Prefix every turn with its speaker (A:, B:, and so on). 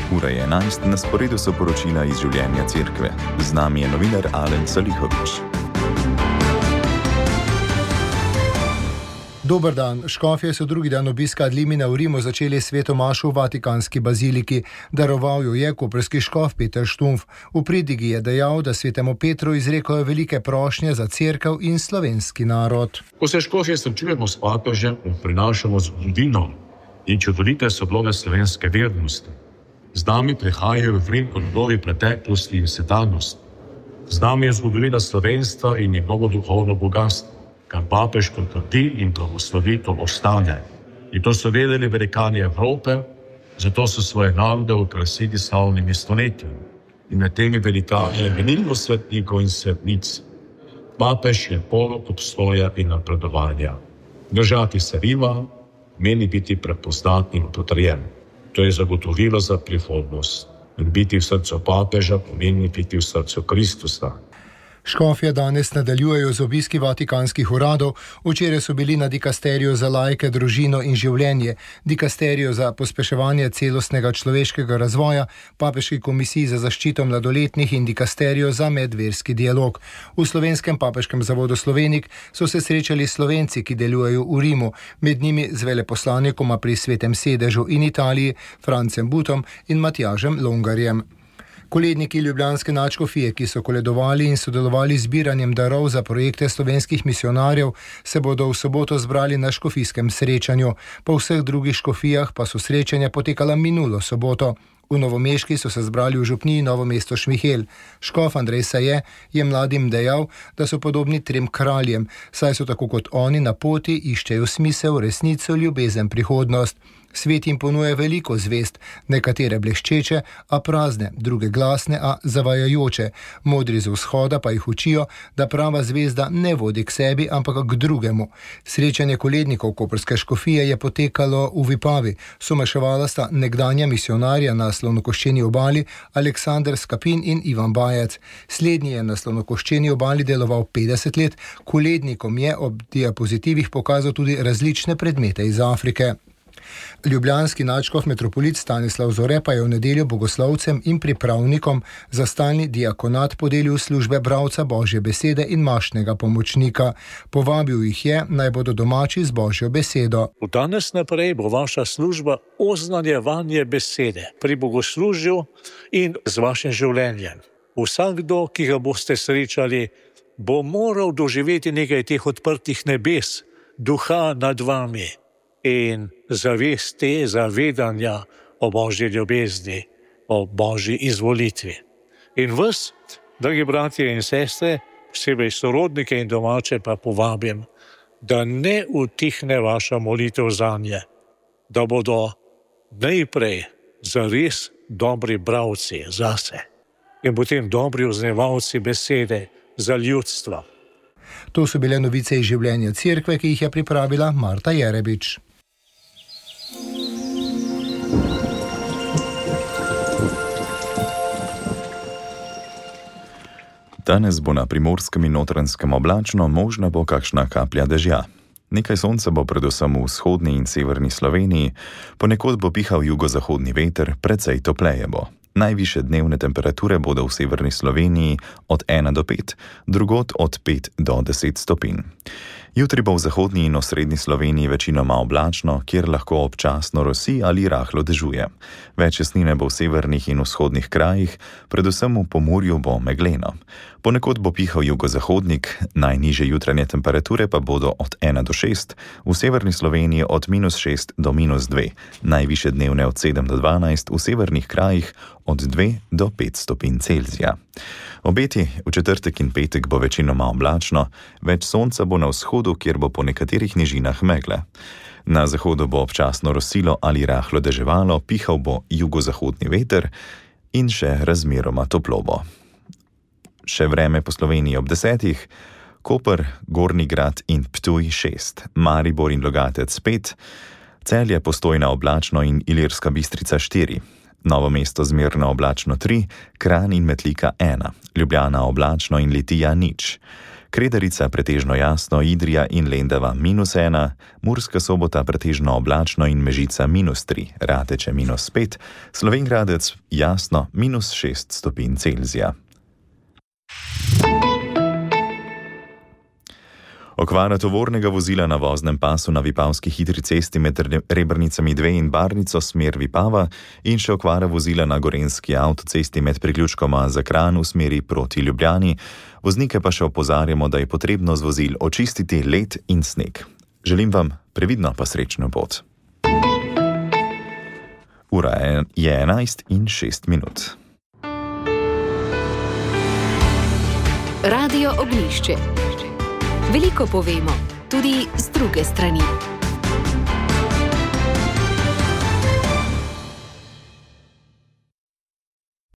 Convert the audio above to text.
A: Ura je 11, na sporedu so poročila iz življenja cerkve. Z nami je novinar Alen Salihovič.
B: Dober dan. Škofje so drugi dan obiska ad limina v Rimu začeli sveto mašo v Vatikanski baziliki. Daroval jo je koprski škof Peter Štumf. V pridigi je dejal, da svetemu Petru izrekajo velike prošnje za cerkev in slovenski narod.
C: Ko se škofje srečujemo s papežem, prinašamo zgodovino in čudovite sobloge slovenske vernosti. Z nami prihajajo v Rim rodovi preteklosti in sedanjosti. Z nami je zgodovina slovenstva in njegovo duhovno bogatstvo, kar papež potrdi in blagoslovi to ostane. In to so vedeli velikani Evrope, zato so svoje narode okrasili slavnimi stoletji. In med temi velikani je veliko svetnikov in svetnic. Papež je polog obstoja in napredovanja. Držati se Rima meni biti prepoznat in potrjen. To je zagotovilo za prihodnost. In biti v srcu papeža pomeni biti v srcu Kristusa.
B: Škofje danes nadaljujejo z obiski vatikanskih uradov. Včeraj so bili na dikasteriju za laike, družino in življenje, dikasteriju za pospeševanje celostnega človeškega razvoja, papeški komisiji za zaščito mladoletnih in dikasteriju za medverski dialog. V Slovenskem papeškem zavodu Slovenik so se srečali Slovenci, ki delujejo v Rimu, med njimi z veleposlanikoma pri Svetem sedežu in Italiji, Francem Butom in Matjažem Longarjem. Koledniki ljubljanske nadškofije, ki so koledovali in sodelovali z zbiranjem darov za projekte slovenskih misionarjev, se bodo v soboto zbrali na škofijskem srečanju. Po vseh drugih škofijah pa so srečanja potekala minulo soboto. V Novomeški so se zbrali v župniji Novo mesto Šmihel. Škof Andrej Saje je mladim dejal, da so podobni trem kraljem, saj so tako kot oni na poti, iščejo smisel, resnico, ljubezen, prihodnost. Svet jim ponuja veliko zvest, nekatere bleščeče, a prazne, druge glasne, a zavajajoče. Modri z vzhoda pa jih učijo, da prava zvezda ne vodi k sebi, ampak k drugemu. Srečanje kolednikov koprske škofije je potekalo v Vipavi. Somaševala sta nekdanja misionarja na Slonokoščeni obali Aleksander Skapin in Ivan Bajec. Slednji je na Slonokoščeni obali deloval 50 let, kolednikom je ob diapozitivih pokazal tudi različne predmete iz Afrike. Ljubljanski nadškof metropolit Stanislav Zore pa je v nedeljo bogoslovcem in pripravnikom za stalni diakonat podelil službe bralca Božje besede in mašnega pomočnika. Povabil jih je, naj bodo domači z Božjo besedo.
D: Od danes naprej bo vaša služba oznanjevanje besede pri bogoslužju in z vašim življenjem. Vsakdo, ki ga boste srečali, bo moral doživeti nekaj teh odprtih nebes, duha nad vami in zavesti, zavedanja o Božji ljubezni, o Božji izvolitvi. In vas, dragi bratje in sestre, posebej sorodnike in domače pa povabim, da ne utihne vaša molitev zanje, da bodo najprej zares dobri bralci zase in potem dobri oznajevalci besede za ljudstvo.
B: To so bile novice iz življenja cerkve, ki jih je pripravila Marta Jerebič.
A: Danes bo na Primorskem in Notranjskem oblačno, možna bo kakšna kaplja dežja. Nekaj sonca bo predvsem v vzhodni in severni Sloveniji, ponekod bo pihal jugozahodni veter, precej topleje bo. Najvišje dnevne temperature bodo v severni Sloveniji od 1 do 5, drugod od 5 do 10 stopinj. Jutri bo v zahodni in osrednji Sloveniji večinoma oblačno, kjer lahko občasno rosi ali rahlo dežuje. Več jasnine bo v severnih in vzhodnih krajih, predvsem v Pomurju bo megleno. Ponekod bo pihal jugozahodnik, najnižje jutranje temperature pa bodo od 1 do 6, v severni Sloveniji od -6 do -2, najvišje dnevne od 7 do 12, v severnih krajih od 2 do 5 stopinj Celzija. Obeti v četrtek in petek bo večinoma oblačno, več sonca bo na vzhodu, kjer bo po nekaterih nižinah megle. Na zahodu bo občasno rosilo ali rahlo deževalo, pihal bo jugozahodni veter in še razmeroma toplo bo. Še vreme po Sloveniji ob 10, Koper, Gornji Grad in Ptuj 6, Maribor in Logatec 5, Celje, Postojna oblačno in Ilirska Bistrica 4, Novo mesto zmerno oblačno 3, Kranj in Metlika 1, Ljubljana oblačno in Litija 0, Kredarica pretežno jasno, Idrija in Lendava -1, Murska Sobota pretežno oblačno in Mežica -3, Rateče -5, Slovenj Gradec jasno -6 stopinj Celzija. Okvara tovornega vozila na voznem pasu na Vipavski hitri cesti med Rebrnicami 2 in Barnico smer Vipava in še okvara vozila na Gorenjski avtocesti med priključkoma za Kranj v smeri proti Ljubljani. Voznike pa še opozarjamo, da je potrebno z vozil očistiti led in sneg. Želim vam previdno pa srečno pot. Ura je 11:06.
E: Radio Ognjišče. Veliko povemo, tudi z druge strani.